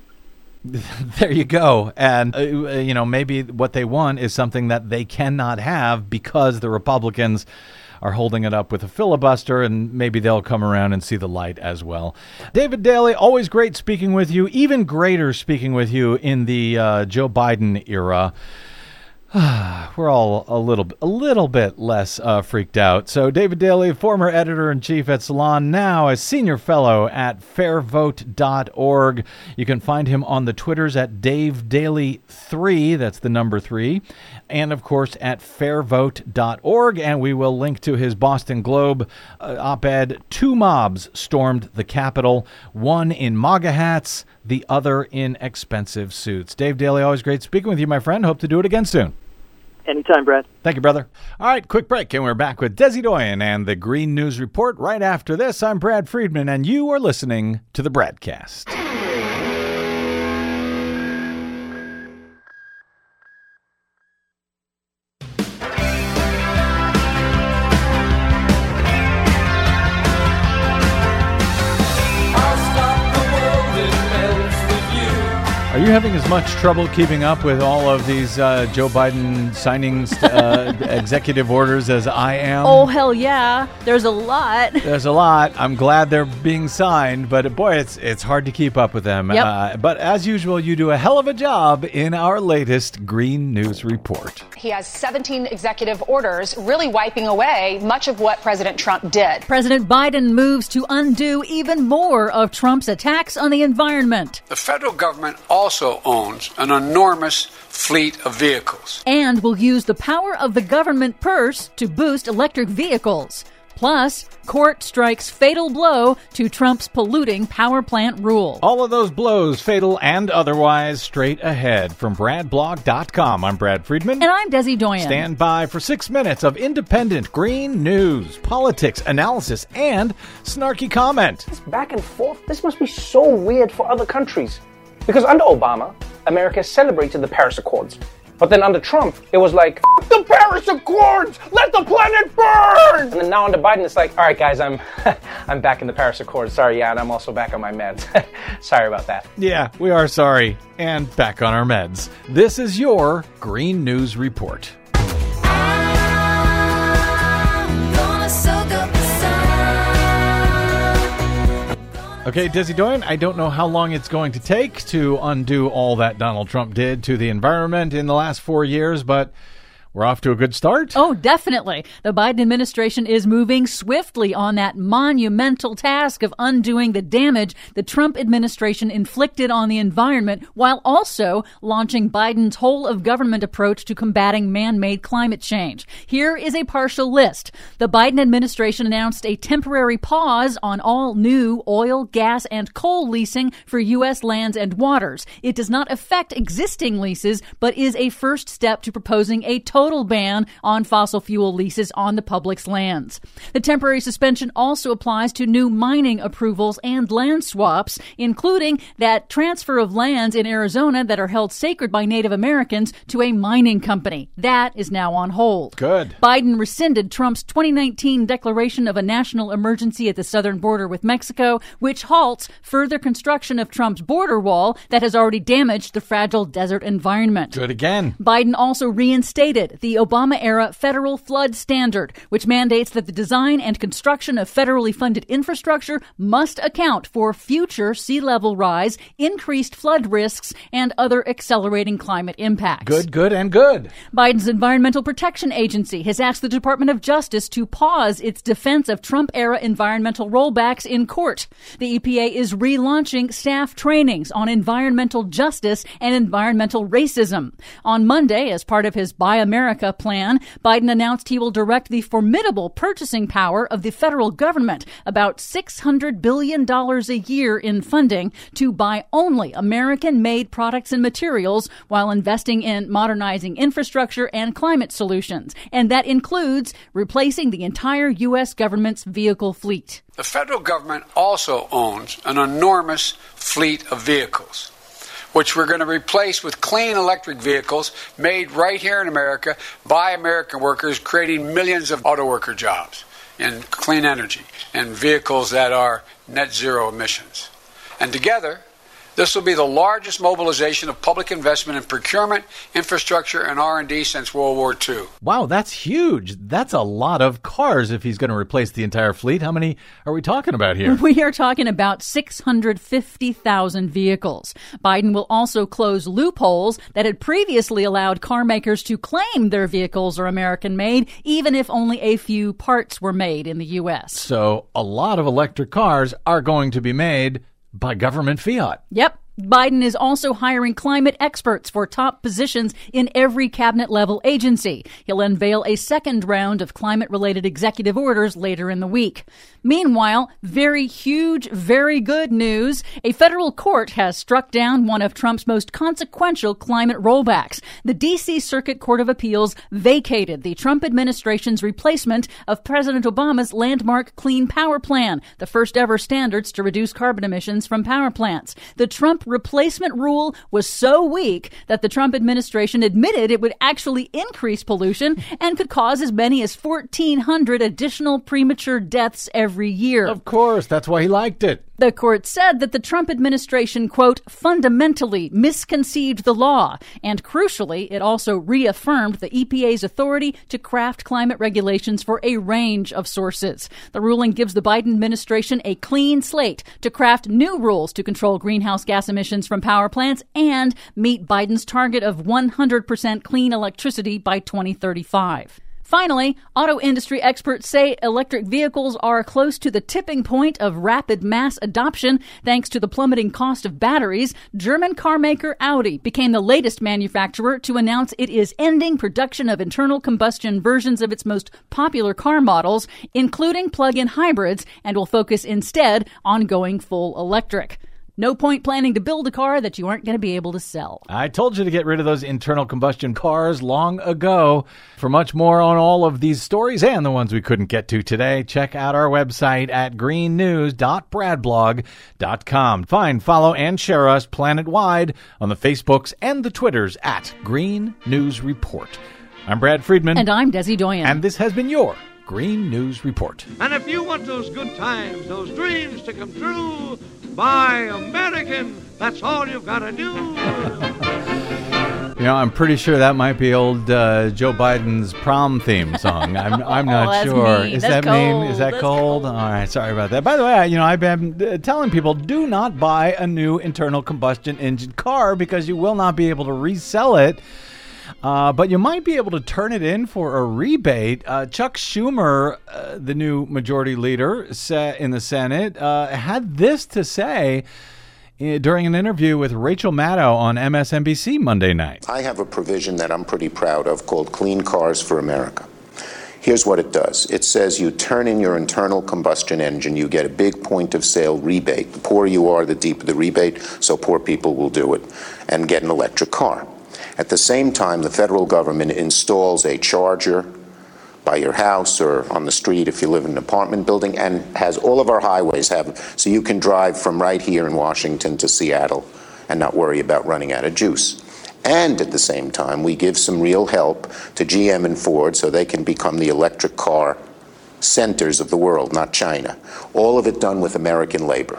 There you go. And, uh, you know, maybe what they want is something that they cannot have because the Republicans are holding it up with a filibuster, and maybe they'll come around and see the light as well. David Daley, always great speaking with you. Even greater speaking with you in the uh, Joe Biden era. We're all a little a little bit less uh, freaked out. So David Daley, former editor-in-chief at Salon, now a senior fellow at fair vote dot org. You can find him on the Twitters at Dave Daley three, that's the number three, and of course at fair vote dot org. And we will link to his Boston Globe uh, op-ed. Two mobs stormed the Capitol, one in MAGA hats, the other in expensive suits. Dave Daley, always great speaking with you, my friend. Hope to do it again soon. Anytime, Brad. Thank you, brother. All right, quick break, and we're back with Desi Doyen and the Green News Report. Right after this, I'm Brad Friedman, and you are listening to the Bradcast. Are you having as much trouble keeping up with all of these uh, Joe Biden signing uh, executive orders as I am? Oh, hell yeah. There's a lot. There's a lot. I'm glad they're being signed, but boy, it's it's hard to keep up with them. Yep. Uh, but as usual, you do a hell of a job in our latest Green News Report. He has seventeen executive orders, really wiping away much of what President Trump did. President Biden moves to undo even more of Trump's attacks on the environment. The federal government also also owns an enormous fleet of vehicles. And will use the power of the government purse to boost electric vehicles. Plus, court strikes fatal blow to Trump's polluting power plant rule. All of those blows, fatal and otherwise, straight ahead. From brad blog dot com, I'm Brad Friedman. And I'm Desi Doyen. Stand by for six minutes of independent green news, politics, analysis, and snarky comment. This back and forth, this must be so weird for other countries. Because under Obama, America celebrated the Paris Accords. But then under Trump, it was like, F- the Paris Accords! Let the planet burn! And then now under Biden, it's like, all right, guys, I'm I'm back in the Paris Accords. Sorry, yeah, and I'm also back on my meds. Sorry about that. Yeah, we are sorry. And back on our meds. This is your Green News Report. Okay, Desi Doyen, I don't know how long it's going to take to undo all that Donald Trump did to the environment in the last four years, but we're off to a good start? Oh, definitely. The Biden administration is moving swiftly on that monumental task of undoing the damage the Trump administration inflicted on the environment, while also launching Biden's whole-of-government approach to combating man-made climate change. Here is a partial list. The Biden administration announced a temporary pause on all new oil, gas, and coal leasing for U S lands and waters. It does not affect existing leases, but is a first step to proposing a total ban on fossil fuel leases on the public's lands. The temporary suspension also applies to new mining approvals and land swaps, including that transfer of lands in Arizona that are held sacred by Native Americans to a mining company. That is now on hold. Good. Biden rescinded Trump's twenty nineteen declaration of a national emergency at the southern border with Mexico, which halts further construction of Trump's border wall that has already damaged the fragile desert environment. Good again. Biden also reinstated the Obama-era federal flood standard, which mandates that the design and construction of federally funded infrastructure must account for future sea level rise, increased flood risks, and other accelerating climate impacts. Good, good, and good. Biden's Environmental Protection Agency has asked the Department of Justice to pause its defense of Trump-era environmental rollbacks in court. The E P A is relaunching staff trainings on environmental justice and environmental racism. On Monday, as part of his Buy America plan, Biden announced he will direct the formidable purchasing power of the federal government, about six hundred billion dollars a year in funding, to buy only American-made products and materials while investing in modernizing infrastructure and climate solutions. And that includes replacing the entire U S government's vehicle fleet. The federal government also owns an enormous fleet of vehicles, which we're going to replace with clean electric vehicles made right here in America by American workers, creating millions of auto worker jobs in clean energy and vehicles that are net zero emissions. And together, this will be the largest mobilization of public investment in procurement, infrastructure, and R and D since World War Two. Wow, that's huge. That's a lot of cars if he's going to replace the entire fleet. How many are we talking about here? We are talking about six hundred fifty thousand vehicles. Biden will also close loopholes that had previously allowed car makers to claim their vehicles are American-made, even if only a few parts were made in the U S. So a lot of electric cars are going to be made by government fiat. Yep. Biden is also hiring climate experts for top positions in every cabinet-level agency. He'll unveil a second round of climate-related executive orders later in the week. Meanwhile, very huge, very good news. A federal court has struck down one of Trump's most consequential climate rollbacks. The D C Circuit Court of Appeals vacated the Trump administration's replacement of President Obama's landmark Clean Power Plan, the first ever standards to reduce carbon emissions from power plants. The Trump replacement rule was so weak that the Trump administration admitted it would actually increase pollution and could cause as many as fourteen hundred additional premature deaths every year. Of course, that's why he liked it. The court said that the Trump administration, quote, fundamentally misconceived the law. And crucially, it also reaffirmed the E P A's authority to craft climate regulations for a range of sources. The ruling gives the Biden administration a clean slate to craft new rules to control greenhouse gas emissions from power plants and meet Biden's target of one hundred percent clean electricity by twenty thirty-five. Finally, auto industry experts say electric vehicles are close to the tipping point of rapid mass adoption thanks to the plummeting cost of batteries. German car maker Audi became the latest manufacturer to announce it is ending production of internal combustion versions of its most popular car models, including plug-in hybrids, and will focus instead on going full electric. No point planning to build a car that you aren't going to be able to sell. I told you to get rid of those internal combustion cars long ago. For much more on all of these stories and the ones we couldn't get to today, check out our website at green news dot brad blog dot com. Find, follow, and share us planet-wide on the Facebooks and the Twitters at Green News Report. I'm Brad Friedman. And I'm Desi Doyen. And this has been your Green News Report. And if you want those good times, those dreams to come true, buy American. That's all you've got to do. You know, I'm pretty sure that might be old uh, Joe Biden's prom theme song. I'm, I'm not oh, that's sure. Mean. Is that's that cold. mean? Is that that's cold? cold? All right, sorry about that. By the way, you know, I've been uh, telling people do not buy a new internal combustion engine car because you will not be able to resell it Uh, but you might be able to turn it in for a rebate. Uh, Chuck Schumer, uh, the new majority leader sa- in the Senate, uh, had this to say uh, during an interview with Rachel Maddow on M S N B C Monday night. I have a provision that I'm pretty proud of called Clean Cars for America. Here's what it does. It says you turn in your internal combustion engine, you get a big point of sale rebate. The poorer you are, the deeper the rebate, so poor people will do it and get an electric car. At the same time, the federal government installs a charger by your house or on the street if you live in an apartment building, and has all of our highways have, so you can drive from right here in Washington to Seattle and not worry about running out of juice. And at the same time, we give some real help to G M and Ford so they can become the electric car centers of the world, not China. All of it done with American labor.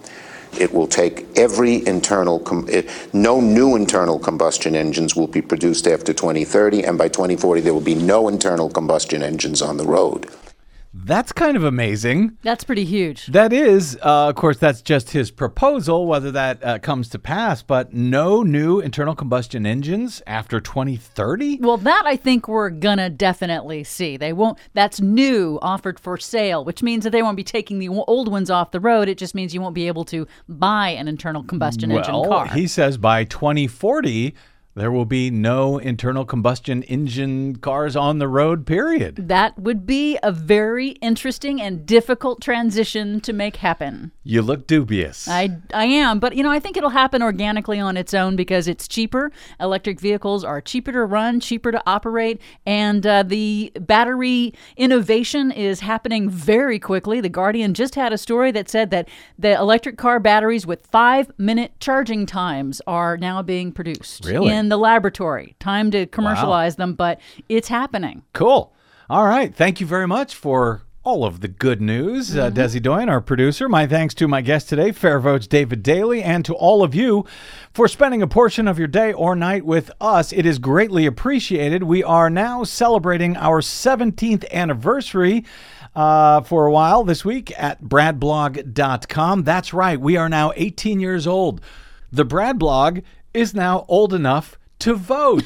It will take every internal, com- it, no new internal combustion engines will be produced after twenty thirty, and by twenty forty there will be no internal combustion engines on the road. That's kind of amazing. That's pretty huge. That is, uh, of course, that's just his proposal, whether that uh, comes to pass, but no new internal combustion engines after twenty thirty? Well, that I think we're going to definitely see. They won't, that's new, offered for sale, which means that they won't be taking the old ones off the road. It just means you won't be able to buy an internal combustion well, engine car. He says by twenty forty, there will be no internal combustion engine cars on the road, period. That would be a very interesting and difficult transition to make happen. You look dubious. I, I am, but you know, I think it'll happen organically on its own because it's cheaper. Electric vehicles are cheaper to run, cheaper to operate, and uh, the battery innovation is happening very quickly. The Guardian just had a story that said that the electric car batteries with five-minute charging times are now being produced. Really? In the laboratory. Time to commercialize Wow. them, but it's happening. Cool. All right. Thank you very much for all of the good news. Mm-hmm. Uh, Desi Doyen, our producer. My thanks to my guest today, Fair Votes David Daly, and to all of you for spending a portion of your day or night with us. It is greatly appreciated. We are now celebrating our seventeenth anniversary uh, for a while this week at brad blog dot com. That's right. We are now eighteen years old. The Brad blog is now old enough to vote.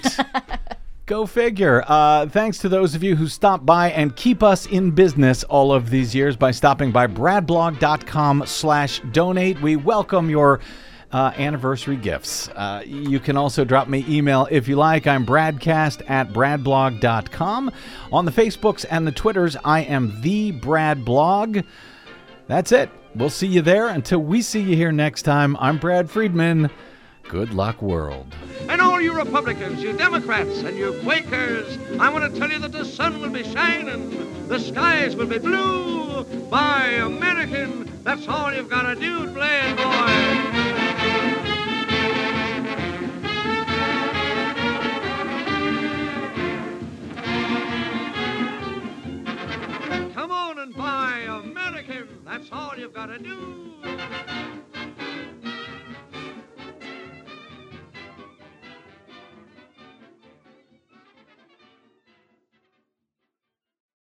Go figure. Uh, thanks to those of you who stopped by and keep us in business all of these years by stopping by brad blog dot com slash donate. We welcome your uh, anniversary gifts. Uh, you can also drop me email if you like. I'm bradcast at brad blog dot com. On the Facebooks and the Twitters, I am the Brad Blog. That's it. We'll see you there. Until we see you here next time, I'm Brad Friedman. Good luck, world. And all you Republicans, you Democrats, and you Quakers, I want to tell you that the sun will be shining, the skies will be blue. Buy American, that's all you've got to do, play it, boy. Come on and buy American, that's all you've got to do.